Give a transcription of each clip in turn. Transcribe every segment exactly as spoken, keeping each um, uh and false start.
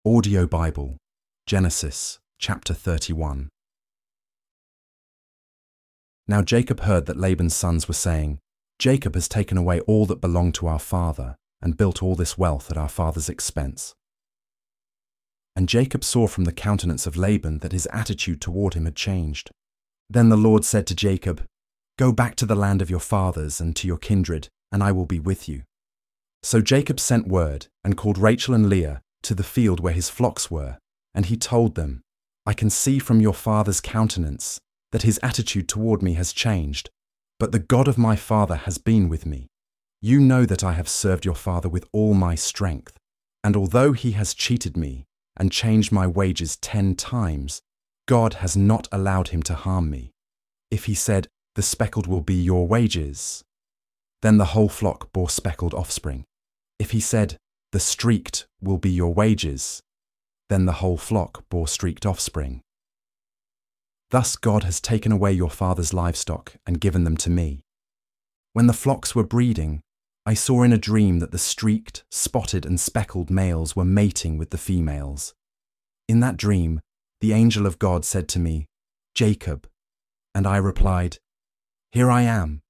Audio Bible, Genesis chapter thirty-one. Now Jacob heard that Laban's sons were saying, "Jacob has taken away all that belonged to our father and built all this wealth at our father's expense." And Jacob saw from the countenance of Laban that his attitude toward him had changed. Then the Lord said to Jacob, "Go back to the land of your fathers and to your kindred, and I will be with you." So Jacob sent word and called Rachel and Leah to the field where his flocks were, and he told them, "I can see from your father's countenance that his attitude toward me has changed, but the God of my father has been with me. You know that I have served your father with all my strength, and although he has cheated me and changed my wages ten times, God has not allowed him to harm me. If he said, 'The speckled will be your wages,' then the whole flock bore speckled offspring. If he said, 'The streaked will be your wages,' then the whole flock bore streaked offspring. Thus God has taken away your father's livestock and given them to me. When the flocks were breeding, I saw in a dream that the streaked, spotted and speckled males were mating with the females. In that dream, the angel of God said to me, 'Jacob,' and I replied, 'Here I am.'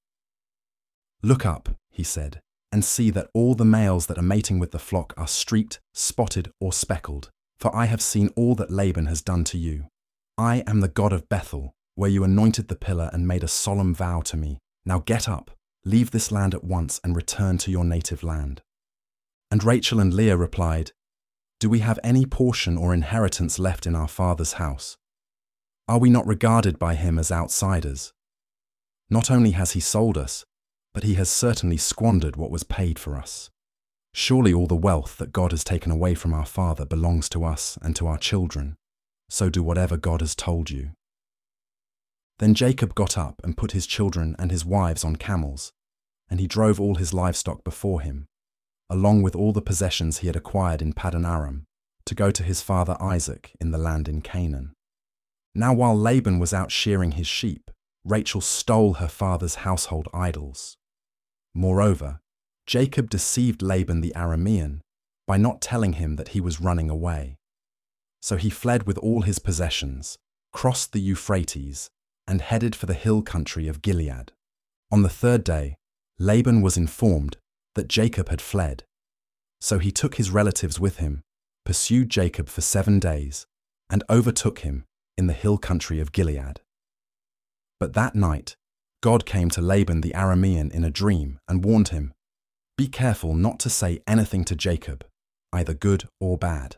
'Look up,' he said, 'and see that all the males that are mating with the flock are streaked, spotted or speckled, for I have seen all that Laban has done to you. I am the God of Bethel, where you anointed the pillar and made a solemn vow to me. Now get up, leave this land at once and return to your native land.' And Rachel and Leah replied, 'Do we have any portion or inheritance left in our father's house? Are we not regarded by him as outsiders? Not only has he sold us, but he has certainly squandered what was paid for us. Surely all the wealth that God has taken away from our father belongs to us and to our children. So do whatever God has told you.' Then Jacob got up and put his children and his wives on camels, and he drove all his livestock before him, along with all the possessions he had acquired in Paddan Aram, to go to his father Isaac in the land in Canaan. Now while Laban was out shearing his sheep, Rachel stole her father's household idols. Moreover, Jacob deceived Laban the Aramean by not telling him that he was running away. So he fled with all his possessions, crossed the Euphrates, and headed for the hill country of Gilead. On the third day, Laban was informed that Jacob had fled. So he took his relatives with him, pursued Jacob for seven days, and overtook him in the hill country of Gilead. But that night, God came to Laban the Aramean in a dream and warned him, 'Be careful not to say anything to Jacob, either good or bad.'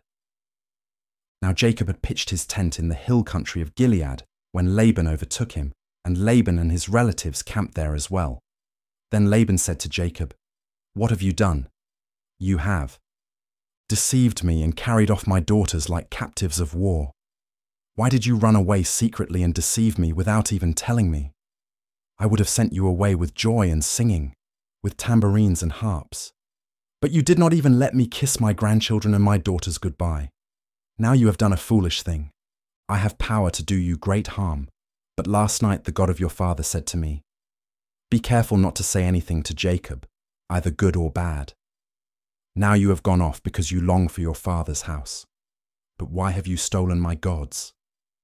Now Jacob had pitched his tent in the hill country of Gilead when Laban overtook him, and Laban and his relatives camped there as well. Then Laban said to Jacob, 'What have you done?' 'You have deceived me and carried off my daughters like captives of war. Why did you run away secretly and deceive me without even telling me? I would have sent you away with joy and singing, with tambourines and harps. But you did not even let me kiss my grandchildren and my daughters goodbye. Now you have done a foolish thing. I have power to do you great harm, but last night the God of your father said to me, 'Be careful not to say anything to Jacob, either good or bad.' Now you have gone off because you long for your father's house. But why have you stolen my gods?'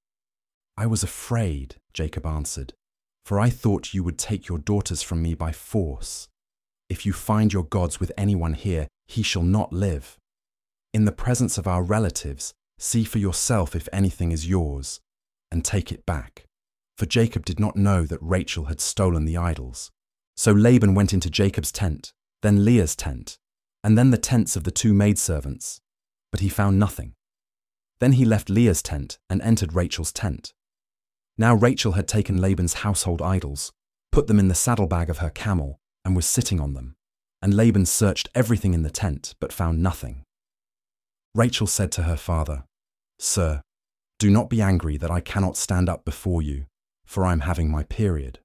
'I was afraid,' Jacob answered, 'for I thought you would take your daughters from me by force. If you find your gods with anyone here, he shall not live. In the presence of our relatives, see for yourself if anything is yours, and take it back.' For Jacob did not know that Rachel had stolen the idols. So Laban went into Jacob's tent, then Leah's tent, and then the tents of the two maidservants, but he found nothing. Then he left Leah's tent and entered Rachel's tent. Now Rachel had taken Laban's household idols, put them in the saddlebag of her camel, and was sitting on them. And Laban searched everything in the tent, but found nothing. Rachel said to her father, 'Sir, do not be angry that I cannot stand up before you, for I am having my period.'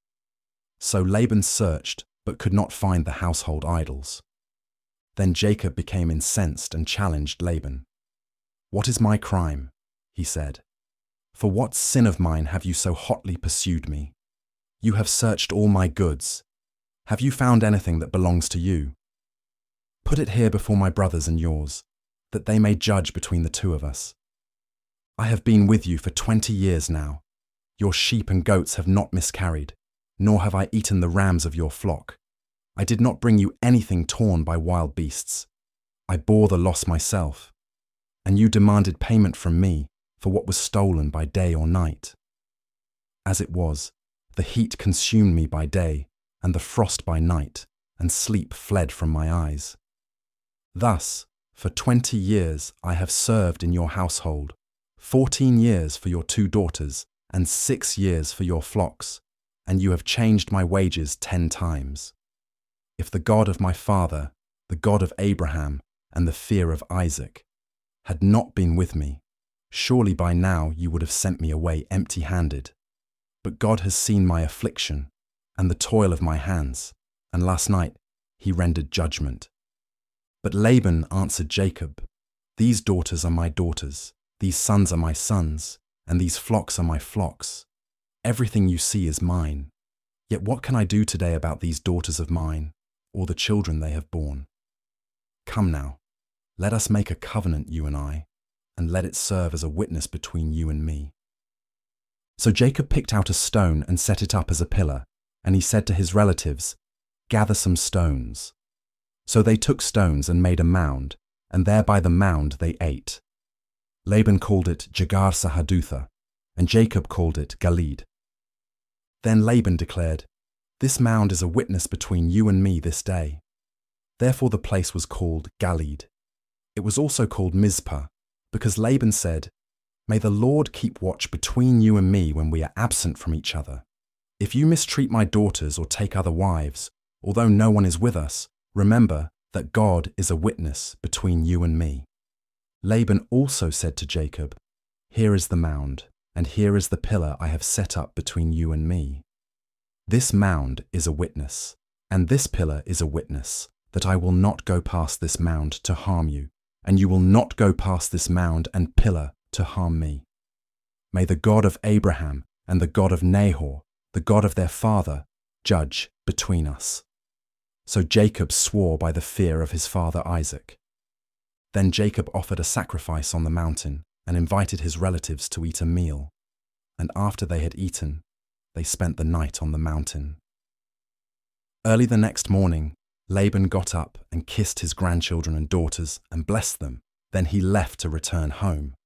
So Laban searched, but could not find the household idols. Then Jacob became incensed and challenged Laban. 'What is my crime?' he said. 'For what sin of mine have you so hotly pursued me? You have searched all my goods. Have you found anything that belongs to you? Put it here before my brothers and yours, that they may judge between the two of us. I have been with you for twenty years now. Your sheep and goats have not miscarried, nor have I eaten the rams of your flock. I did not bring you anything torn by wild beasts. I bore the loss myself, and you demanded payment from me for what was stolen by day or night. As it was, the heat consumed me by day, and the frost by night, and sleep fled from my eyes. Thus, for twenty years I have served in your household, fourteen years for your two daughters, and six years for your flocks, and you have changed my wages ten times. If the God of my father, the God of Abraham, and the fear of Isaac, had not been with me, surely by now you would have sent me away empty-handed. But God has seen my affliction and the toil of my hands, and last night he rendered judgment. But Laban answered Jacob, These daughters are my daughters, these sons are my sons, and these flocks are my flocks. Everything you see is mine. Yet what can I do today about these daughters of mine, or the children they have borne? Come now, let us make a covenant, you and I, and let it serve as a witness between you and me. So Jacob picked out a stone and set it up as a pillar, and he said to his relatives, Gather some stones. So they took stones and made a mound, and there by the mound they ate. Laban called it Jegar Sahadutha, and Jacob called it Galeed. Then Laban declared, This mound is a witness between you and me this day. Therefore the place was called Galeed. It was also called Mizpah, because Laban said, May the Lord keep watch between you and me when we are absent from each other. If you mistreat my daughters or take other wives, although no one is with us, remember that God is a witness between you and me. Laban also said to Jacob, Here is the mound, and here is the pillar I have set up between you and me. This mound is a witness, and this pillar is a witness, that I will not go past this mound to harm you, and you will not go past this mound and pillar to harm me. May the God of Abraham and the God of Nahor, the God of their father, judge between us. So Jacob swore by the fear of his father Isaac. Then Jacob offered a sacrifice on the mountain and invited his relatives to eat a meal, and after they had eaten, they spent the night on the mountain. Early the next morning, Laban got up and kissed his grandchildren and daughters and blessed them. Then he left to return home.